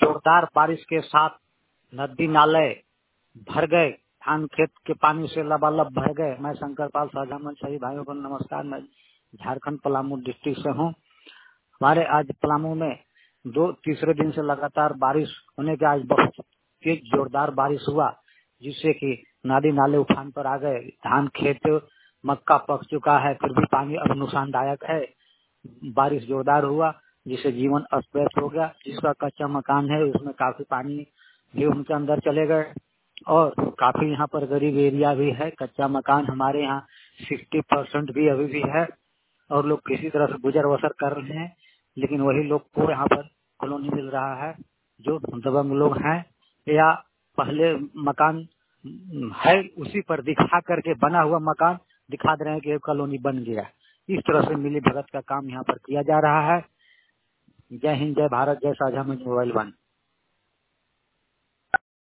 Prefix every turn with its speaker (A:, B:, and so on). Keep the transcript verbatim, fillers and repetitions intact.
A: जोरदार बारिश के साथ नदी नाले भर गए, धान खेत के पानी से लबालब भर गए। मैं शंकर पाल साझा सभी भाइयों को नमस्कार। मैं झारखंड पलामू डिस्ट्रिक्ट से हूँ। हमारे आज पलामू में दो तीसरे दिन से लगातार बारिश होने के आज बहुत तेज जोरदार बारिश हुआ, जिससे कि नदी नाले उफान पर आ गए। धान खेत मक्का पक चुका है, फिर भी पानी अब नुकसानदायक है। बारिश जोरदार हुआ जिससे जीवन अस्त व्यस्त हो गया। जिसका कच्चा मकान है उसमें काफी पानी भी उनके अंदर चले गए और काफी यहाँ पर गरीब एरिया भी है। कच्चा मकान हमारे यहाँ सिक्सटी परसेंट भी अभी भी है और लोग किसी तरह से गुजर बसर कर रहे हैं, लेकिन वही लोग को यहाँ पर कॉलोनी मिल रहा है जो दबंग लोग हैं या पहले मकान है उसी पर दिखा करके बना हुआ मकान दिखा दे रहे हैं कि कॉलोनी बन गया। इस तरह से मिली भगत का काम यहाँ पर किया जा रहा है। जय हिंद, जय भारत, जय साझा मंच मोबाइल वन।